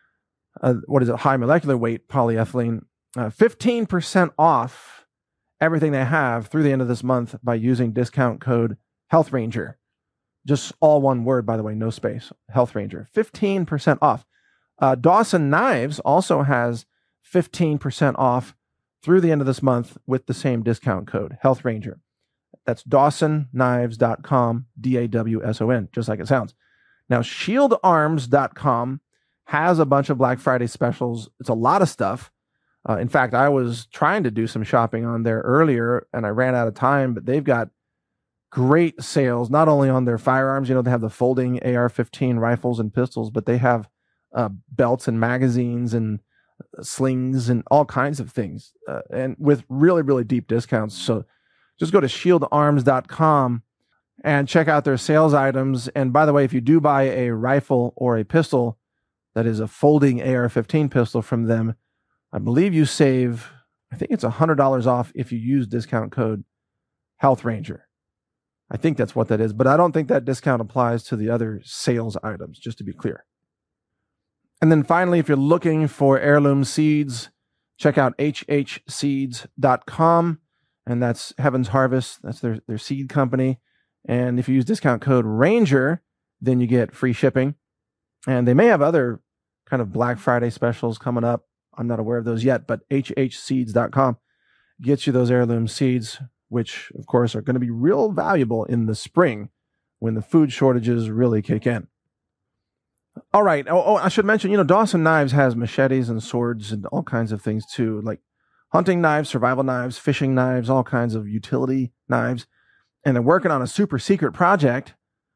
High molecular weight polyethylene. 15% off everything they have through the end of this month by using discount code HealthRanger. Just all one word, by the way, no space. Health Ranger. 15% off. Dawson Knives also has 15% off through the end of this month with the same discount code, Health Ranger. That's DawsonKnives.com, DAWSON, just like it sounds. Now, ShieldArms.com has a bunch of Black Friday specials. It's a lot of stuff. In fact, I was trying to do some shopping on there earlier, and I ran out of time, but they've got great sales, not only on their firearms, they have the folding AR-15 rifles and pistols, but they have belts and magazines and slings and all kinds of things, and with really, really deep discounts. So just go to shieldarms.com and check out their sales items. And by the way, if you do buy a rifle or a pistol that is a folding AR-15 pistol from them, I believe you save, I think it's $100 off if you use discount code Health Ranger. I think that's what that is, but I don't think that discount applies to the other sales items, just to be clear. And then finally, if you're looking for heirloom seeds, check out hhseeds.com, and that's Heaven's Harvest. That's their seed company. And if you use discount code RANGER, then you get free shipping. And they may have other kind of Black Friday specials coming up. I'm not aware of those yet, but hhseeds.com gets you those heirloom seeds, which, of course, are going to be real valuable in the spring when the food shortages really kick in. All right. Oh, I should mention, Dawson Knives has machetes and swords and all kinds of things too, like hunting knives, survival knives, fishing knives, all kinds of utility knives. And they're working on a super secret project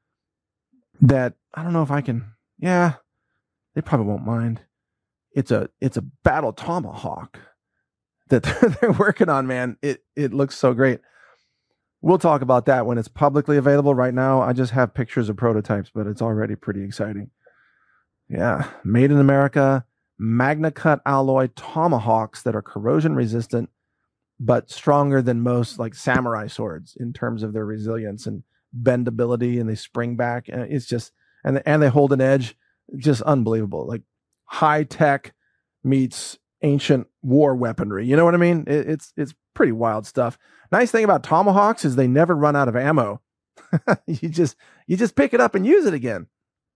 that I don't know if I can. Yeah, they probably won't mind. It's a battle tomahawk that they're working on, man. It looks so great. We'll talk about that when it's publicly available. Right now, I just have pictures of prototypes, but it's already pretty exciting. Yeah, made in America, Magna Cut alloy tomahawks that are corrosion resistant, but stronger than most like samurai swords in terms of their resilience and bendability, and they spring back. And it's just, and they hold an edge, just unbelievable. Like high tech meets ancient war weaponry. You know what I mean? It's pretty wild stuff. Nice thing about tomahawks is they never run out of ammo. You just pick it up and use it again.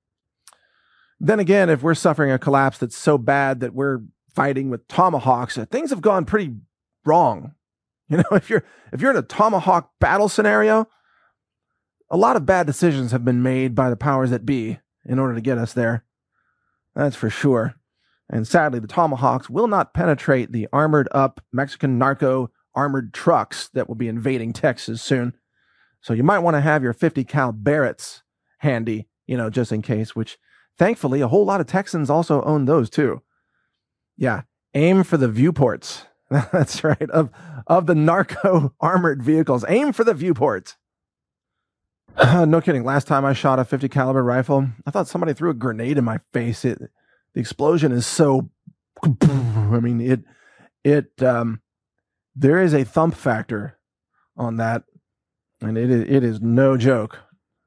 Then again, if we're suffering a collapse that's so bad that we're fighting with tomahawks, things have gone pretty wrong. If you're in a tomahawk battle scenario, a lot of bad decisions have been made by the powers that be in order to get us there. That's for sure. And sadly, the tomahawks will not penetrate the armored up Mexican narco armored trucks that will be invading Texas soon. So you might want to have your 50 cal Barretts handy, just in case, which thankfully a whole lot of Texans also own those too. Yeah. Aim for the viewports. That's right. Of the narco armored vehicles, aim for the viewports. No kidding. Last time I shot a 50 caliber rifle, I thought somebody threw a grenade in my face. The explosion is so, I mean, there is a thump factor on that, and it is no joke.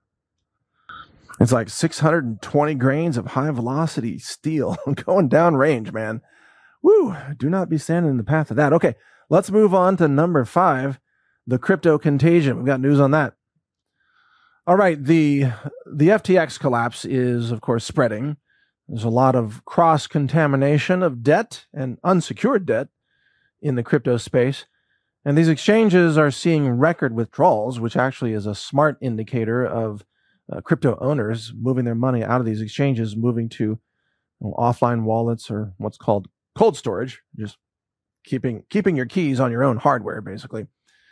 It's like 620 grains of high velocity steel going down range, man. Woo, do not be standing in the path of that. Okay, let's move on to number 5, the crypto contagion. We've got news on that. All right, the FTX collapse is, of course, spreading. There's a lot of cross-contamination of debt and unsecured debt in the crypto space. And these exchanges are seeing record withdrawals, which actually is a smart indicator of crypto owners moving their money out of these exchanges, moving to offline wallets or what's called cold storage, just keeping your keys on your own hardware, basically.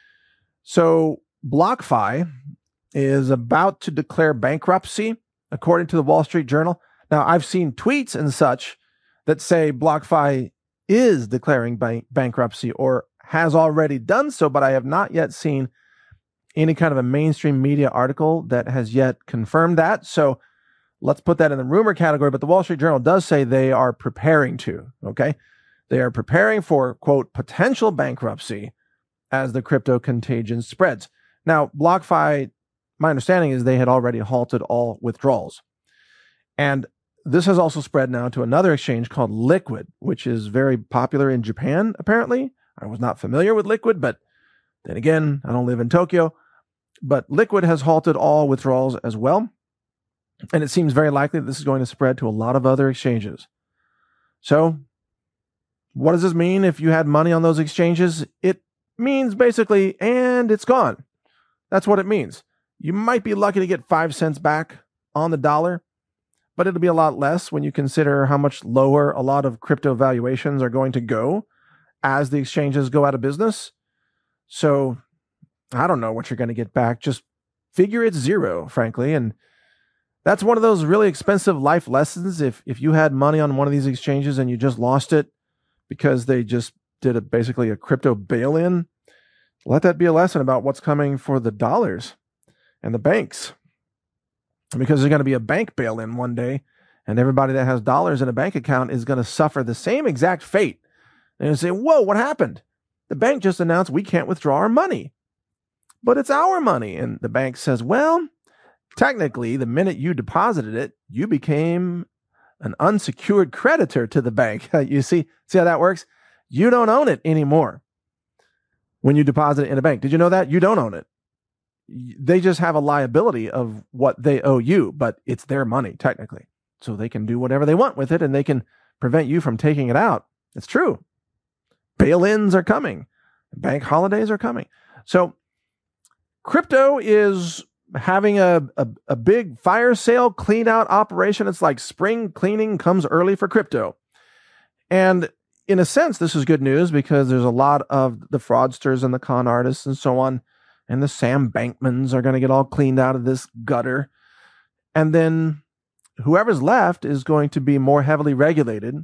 So BlockFi is about to declare bankruptcy, according to the Wall Street Journal. Now, I've seen tweets and such that say BlockFi is declaring bankruptcy or has already done so, but I have not yet seen any kind of a mainstream media article that has yet confirmed that. So let's put that in the rumor category. But the Wall Street Journal does say they are preparing to, okay? They are preparing for, quote, potential bankruptcy as the crypto contagion spreads. Now, BlockFi, my understanding is they had already halted all withdrawals. And this has also spread now to another exchange called Liquid, which is very popular in Japan, apparently. I was not familiar with Liquid, but then again, I don't live in Tokyo. But Liquid has halted all withdrawals as well. And it seems very likely that this is going to spread to a lot of other exchanges. So what does this mean if you had money on those exchanges? It means basically, and it's gone. That's what it means. You might be lucky to get 5 cents back on the dollar, but it'll be a lot less when you consider how much lower a lot of crypto valuations are going to go as the exchanges go out of business. So I don't know what you're going to get back. Just figure it's zero, frankly. And that's one of those really expensive life lessons. If you had money on one of these exchanges and you just lost it because they just did basically a crypto bail-in, let that be a lesson about what's coming for the dollars and the banks. Because there's going to be a bank bail-in one day, and everybody that has dollars in a bank account is going to suffer the same exact fate. And you say, whoa, what happened? The bank just announced we can't withdraw our money. but it's our money. And the bank says, well, technically, the minute you deposited it, you became an unsecured creditor to the bank. You see how that works? You don't own it anymore when you deposit it in a bank. Did you know that? You don't own it. They just have a liability of what they owe you, but it's their money, technically. So they can do whatever they want with it, and they can prevent you from taking it out. It's true. Bail-ins are coming. Bank holidays are coming. So crypto is having a big fire sale clean out operation. It's like spring cleaning comes early for crypto. And in a sense, this is good news because there's a lot of the fraudsters and the con artists and so on, and the Sam Bankmans are going to get all cleaned out of this gutter. And then whoever's left is going to be more heavily regulated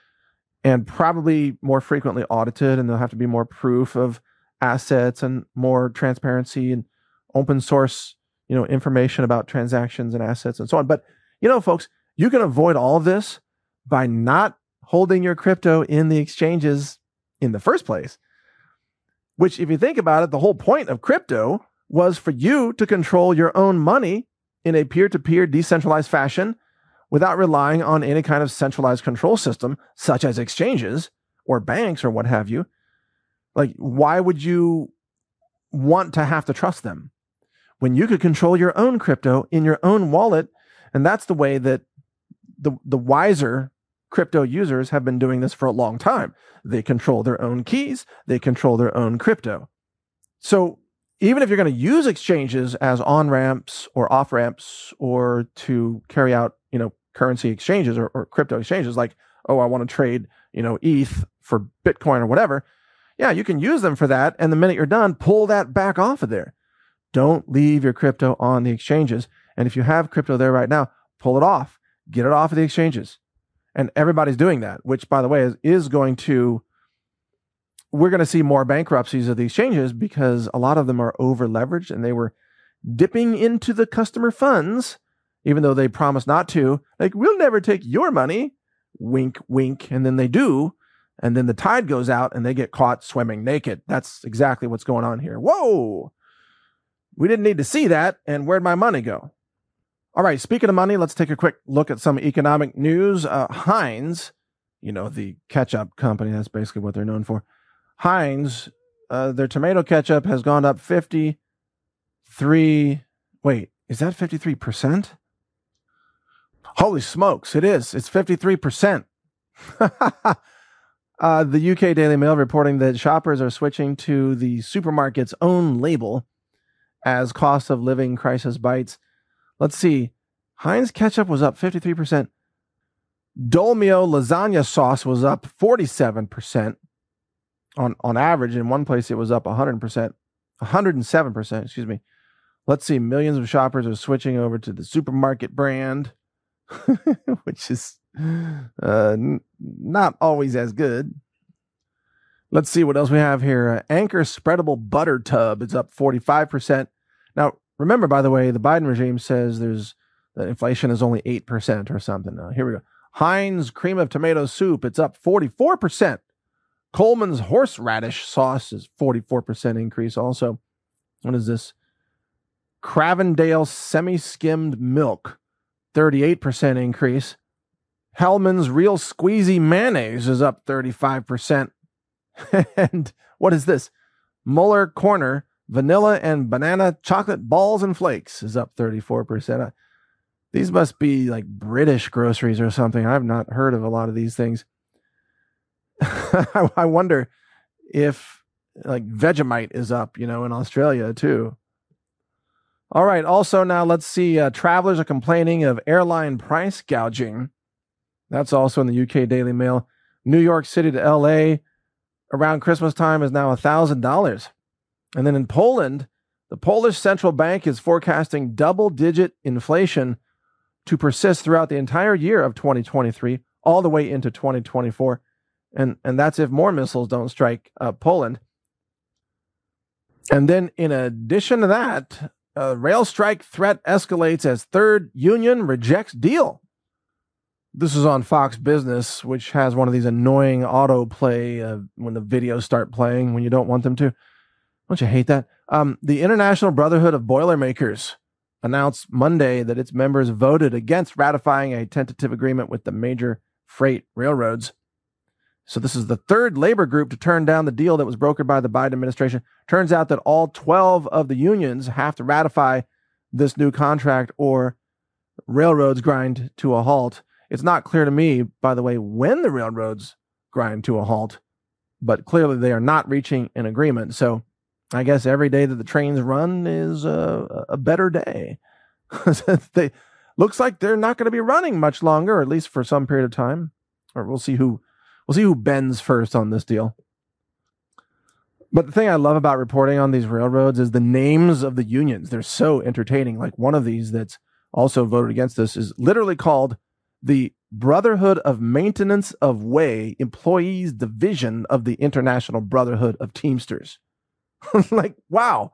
and probably more frequently audited, and there'll have to be more proof of assets and more transparency and open source, information about transactions and assets and so on. But, folks, you can avoid all of this by not holding your crypto in the exchanges in the first place, which, if you think about it, the whole point of crypto was for you to control your own money in a peer-to-peer decentralized fashion without relying on any kind of centralized control system, such as exchanges or banks or what have you. Like, why would you want to have to trust them when you could control your own crypto in your own wallet? And that's the way that the wiser crypto users have been doing this for a long time. They control their own keys. They control their own crypto. So even if you're going to use exchanges as on-ramps or off-ramps or to carry out, currency exchanges or crypto exchanges, like, oh, I want to trade, ETH for Bitcoin or whatever. Yeah, you can use them for that. And the minute you're done, pull that back off of there. Don't leave your crypto on the exchanges. And if you have crypto there right now, pull it off. Get it off of the exchanges. And everybody's doing that, which, by the way, is going to, we're going to see more bankruptcies of the exchanges because a lot of them are over leveraged and they were dipping into the customer funds, even though they promised not to. Like, we'll never take your money. Wink, wink. And then they do. And then the tide goes out and they get caught swimming naked. That's exactly what's going on here. Whoa. We didn't need to see that. And where'd my money go? All right. Speaking of money, let's take a quick look at some economic news. Heinz, the ketchup company, that's basically what they're known for. Heinz, their tomato ketchup has gone up 53. Wait, is that 53%? Holy smokes, it is. It's 53%. The UK Daily Mail reporting that shoppers are switching to the supermarket's own label as cost of living crisis bites. Let's see. Heinz ketchup was up 53%. Dolmio lasagna sauce was up 47%. On average, in one place, it was up 107%, excuse me. Let's see. Millions of shoppers are switching over to the supermarket brand, which is not always as good. Let's see what else we have here. Anchor spreadable butter tub is up 45%. Now, remember, by the way, the Biden regime says that inflation is only 8% or something. Here we go. Heinz cream of tomato soup, it's up 44%. Coleman's horseradish sauce is 44% increase also. What is this? Cravendale semi-skimmed milk, 38% increase. Hellman's Real Squeezy mayonnaise is up 35%. And what is this? Muller Corner vanilla and banana chocolate balls and flakes is up 34%. These must be like British groceries or something. I've not heard of a lot of these things. I wonder if like Vegemite is up, in Australia too. All right. Also, now let's see. Travelers are complaining of airline price gouging. That's also in the UK Daily Mail. New York City to LA around Christmas time is now $1,000. And then in Poland, the Polish central bank is forecasting double-digit inflation to persist throughout the entire year of 2023, all the way into 2024. And that's if more missiles don't strike Poland. And then in addition to that, rail strike threat escalates as third union rejects deal. This is on Fox Business, which has one of these annoying autoplay when the videos start playing when you don't want them to. Don't you hate that? The International Brotherhood of Boilermakers announced Monday that its members voted against ratifying a tentative agreement with the major freight railroads. So this is the third labor group to turn down the deal that was brokered by the Biden administration. Turns out that all 12 of the unions have to ratify this new contract or railroads grind to a halt. It's not clear to me, by the way, when the railroads grind to a halt, but clearly they are not reaching an agreement. So I guess every day that the trains run is a better day. They looks like they're not going to be running much longer, or at least for some period of time. Or we'll see who bends first on this deal. But the thing I love about reporting on these railroads is the names of the unions. They're so entertaining. Like one of these that's also voted against this is literally called the Brotherhood of Maintenance of Way Employees Division of the International Brotherhood of Teamsters. Like, wow.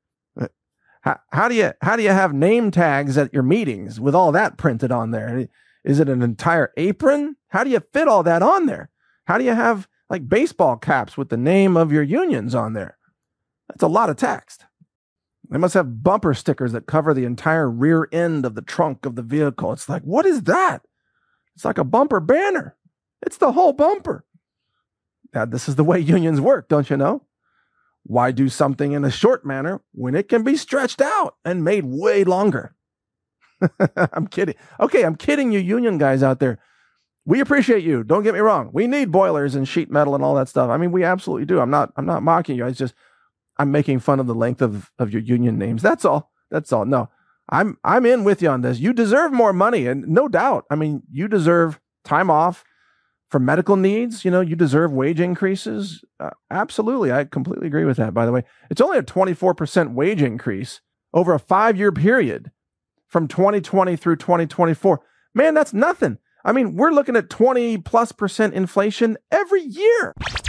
How do you have name tags at your meetings with all that printed on there? Is it an entire apron? How do you fit all that on there? How do you have like baseball caps with the name of your unions on there? That's a lot of text. They must have bumper stickers that cover the entire rear end of the trunk of the vehicle. It's like, what is that? It's like a bumper banner. It's the whole bumper. Now, this is the way unions work, don't you know? Why do something in a short manner when it can be stretched out and made way longer? I'm kidding. Okay, I'm kidding you, union guys out there. We appreciate you. Don't get me wrong. We need boilers and sheet metal and all that stuff. I mean, we absolutely do. I'm not mocking you. I'm making fun of the length of your union names. That's all. No, I'm in with you on this. You deserve more money, and no doubt. I mean, you deserve time off for medical needs. You know, you deserve wage increases. Absolutely. I completely agree with that, by the way. It's only a 24% wage increase over a 5-year period from 2020 through 2024. Man, that's nothing. I mean, we're looking at 20+% inflation every year.